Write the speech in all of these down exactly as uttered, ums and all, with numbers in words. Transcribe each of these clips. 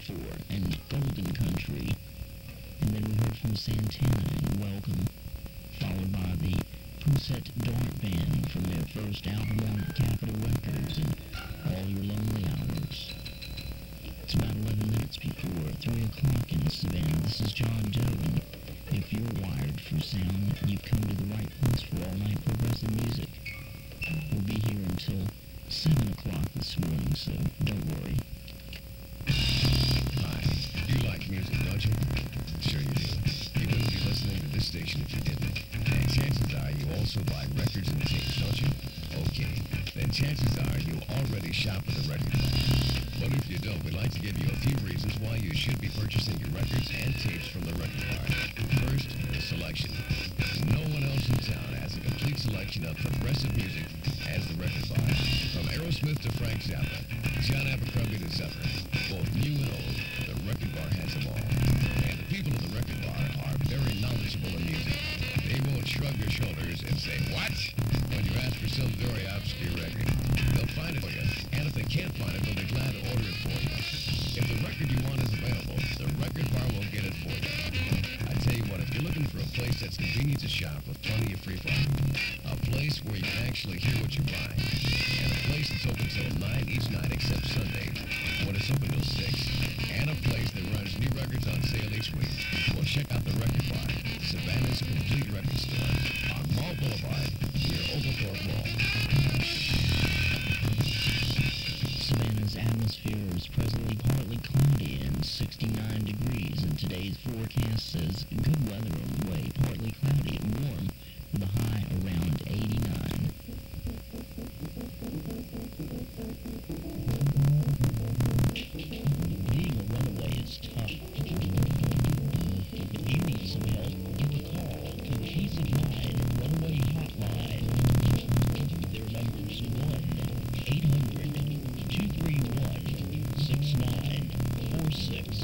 before, and Golden Country. And then we heard from Santana and Welcome, followed by the Poussette Dart Band from their first album on Capitol Records and All Your Lonely Hours. It's about eleven minutes before three o'clock in Savannah. This is John Doe, and if you're wired for sound, you've come to the right place for all-night progressive music. We'll be here until seven o'clock this morning, so don't worry. Hi, you like music, don't you? Sure you do. You wouldn't be listening to this station if you didn't. And chances are you also buy records and tapes, don't you? Okay, then chances are you already shop at the record bar. But if you don't, we'd like to give you a few reasons why you should be purchasing your records and tapes from the record bar. First, the selection. No one else in town has a complete selection of progressive music as the record bar. From Aerosmith to Frank Zappa, John Abercrombie to Zephyr, both new and old, the record bar has them all. And the people at the record bar are very knowledgeable in music. They won't shrug their shoulders and say, "What?" when you ask for some very obscure record. They'll find it for you, and if they can't find it, they'll be glad to order it for you. If the record you want is available, the record bar will get it for you. I tell you what, if you're looking for a place that's convenient to shop with plenty of free parking, a place where you can actually hear what you're buying, and a place that's open till nine each night except Sundays, when it's open till six, and a place that runs new records on sale each week, well, check out the Record Bar, Savannah's complete record store, on Mall Boulevard, near Oglethorpe Mall. Savannah's atmosphere is presently partly cloudy and sixty-nine degrees, and today's forecast says good weather on the way, partly cloudy and warm, with a high around eighty-nine. Being a runaway is tough. If you need some help, give a call to the Peace of Mind Runaway Hotline. Their number's one eight hundred two three one six nine four six.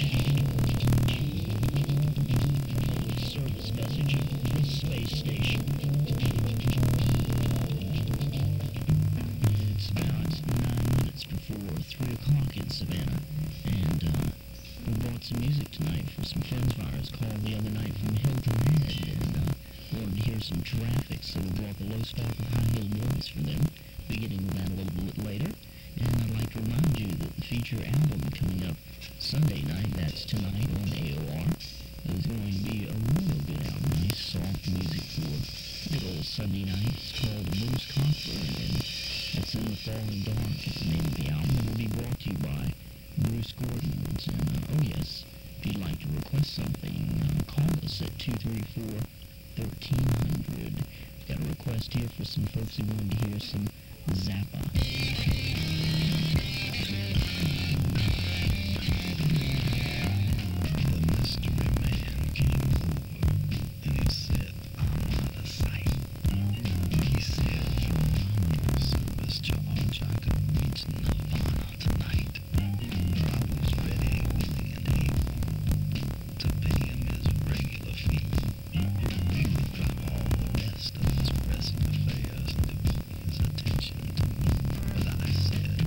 Public service message of the space station. It's about nine minutes before three o'clock in Savannah, and uh, we brought some music tonight for some friends of ours called the other night from Hilton Head, and uh, wanted to hear some Traffic, so we brought the Low Stalk of High Heel Boys for them, beginning with that a little bit later. And I'd like to remind you that the feature album coming up Sunday night, that's tonight on A O R, is going to be a real good album. Nice soft music for good old Sunday night. It's called Moose Cockburn, and it's In the Falling Dark is the name of the album. It will be brought to you by Bruce Gordon. And uh, oh yes, if you'd like to request something, uh, call us at two three four, one three hundred. Got a request here for some folks who wanted to hear some Zappa. The mystery man came over and he said, "I'm out of sight." He said, "From phone service charge, I could reach Nirvana tonight." I was ready, willing, and able to pay him his regular fee. He would drop all the rest of his pressing affairs and devote his attention to me. But I said,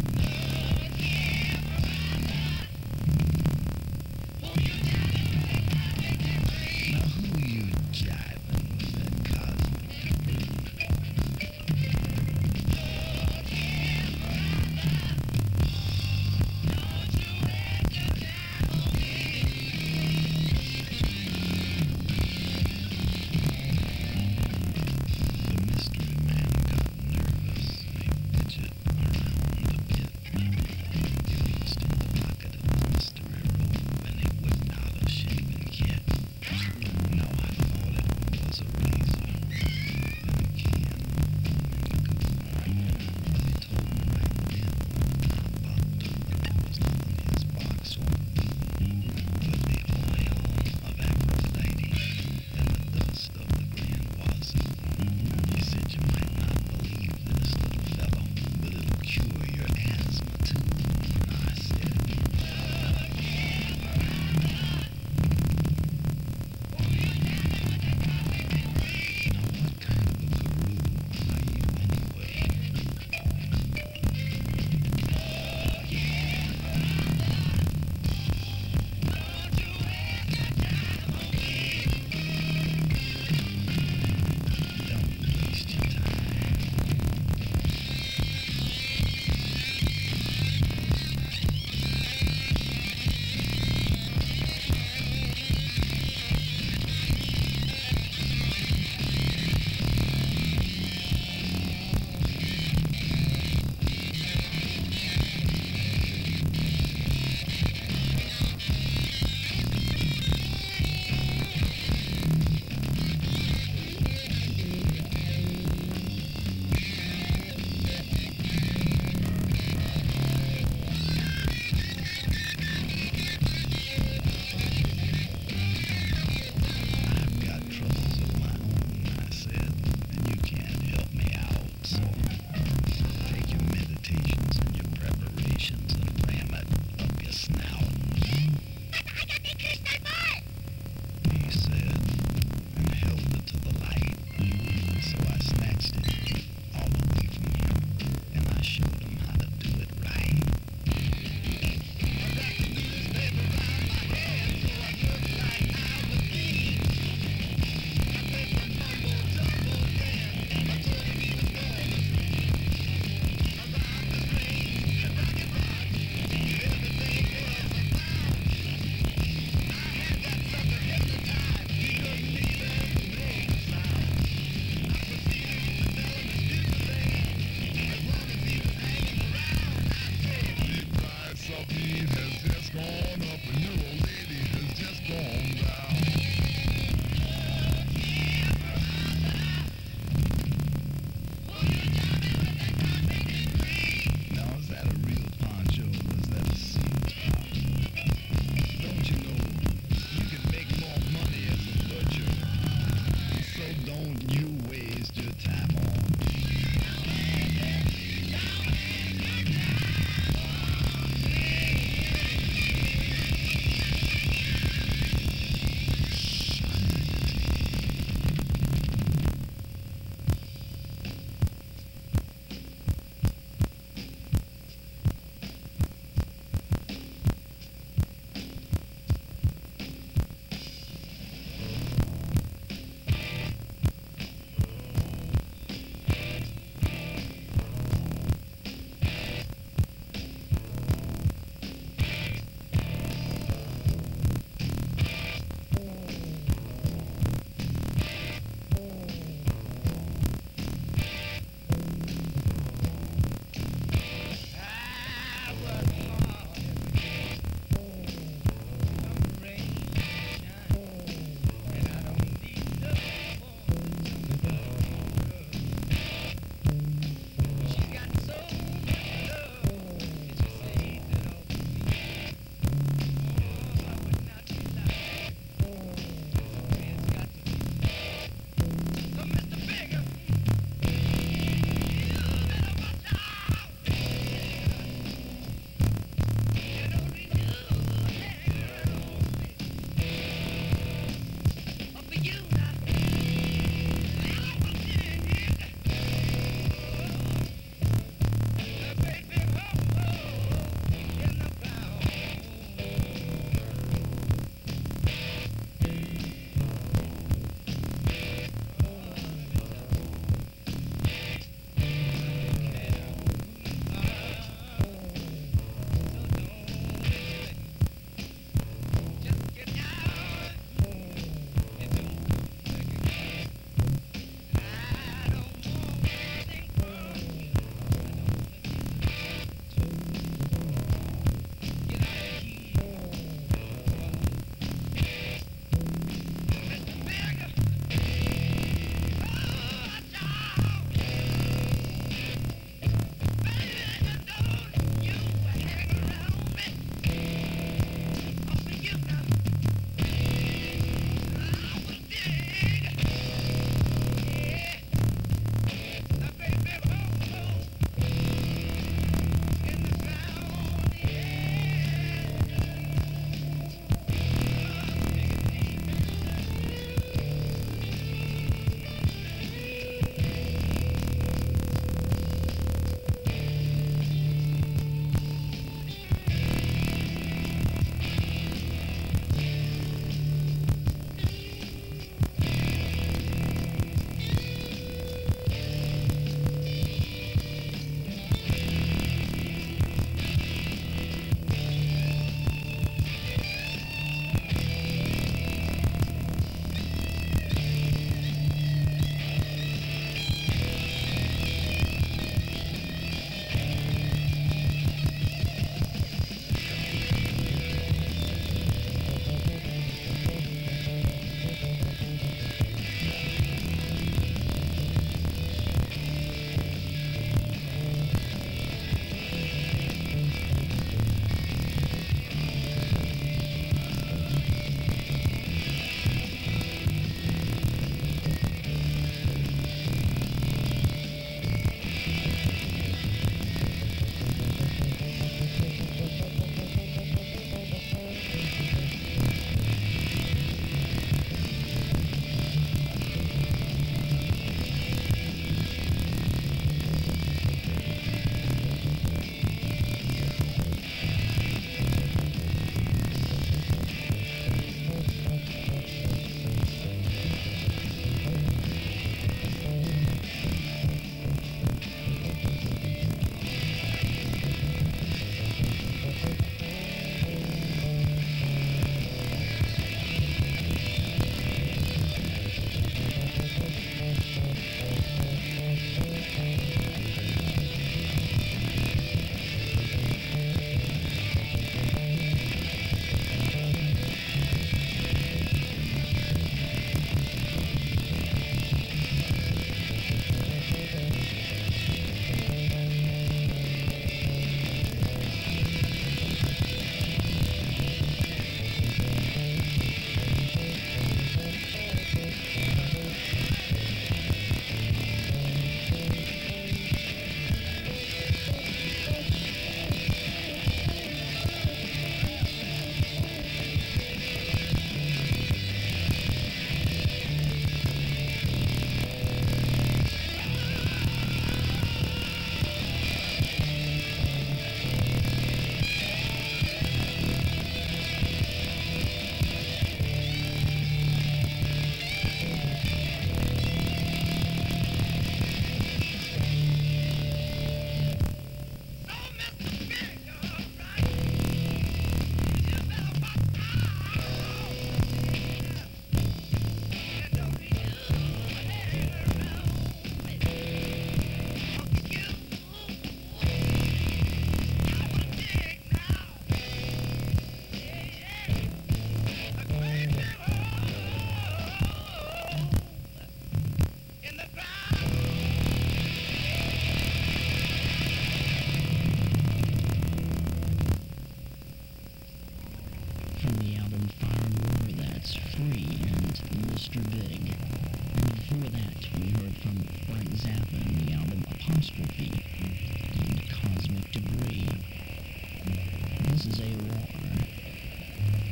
Zappa and the album Apostrophe and Cosmic Debris. This is A O R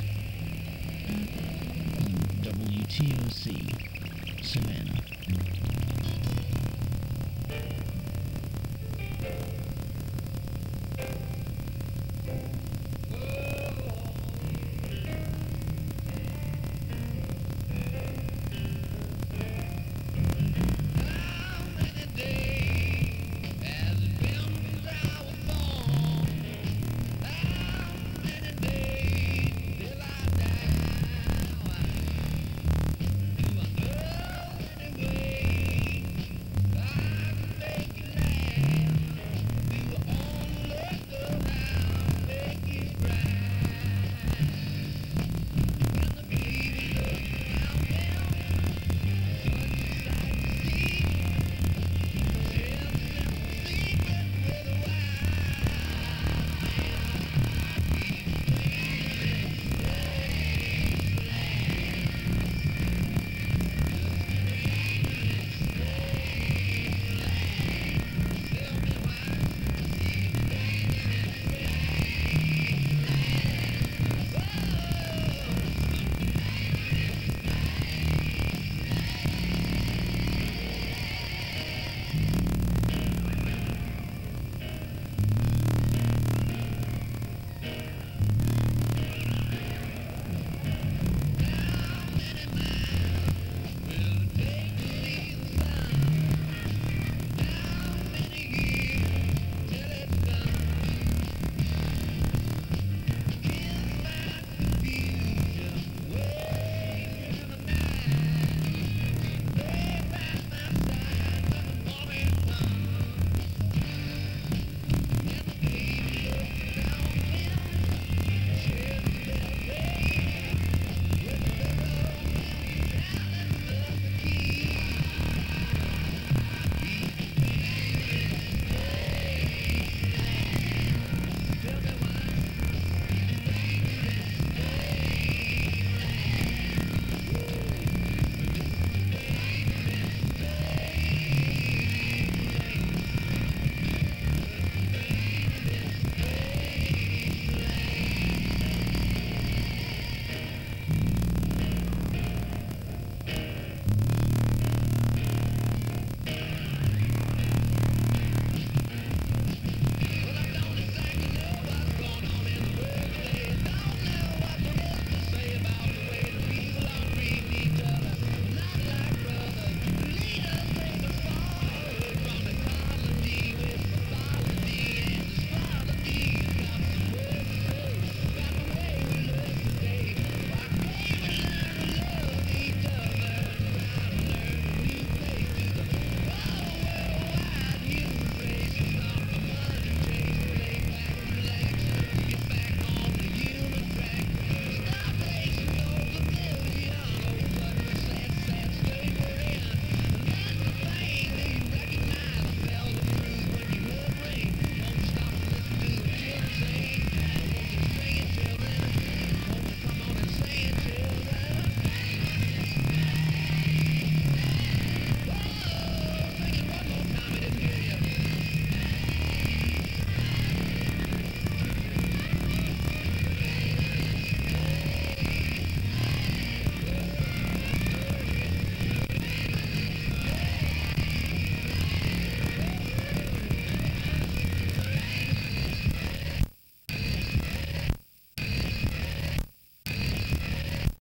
on W T O C, Savannah.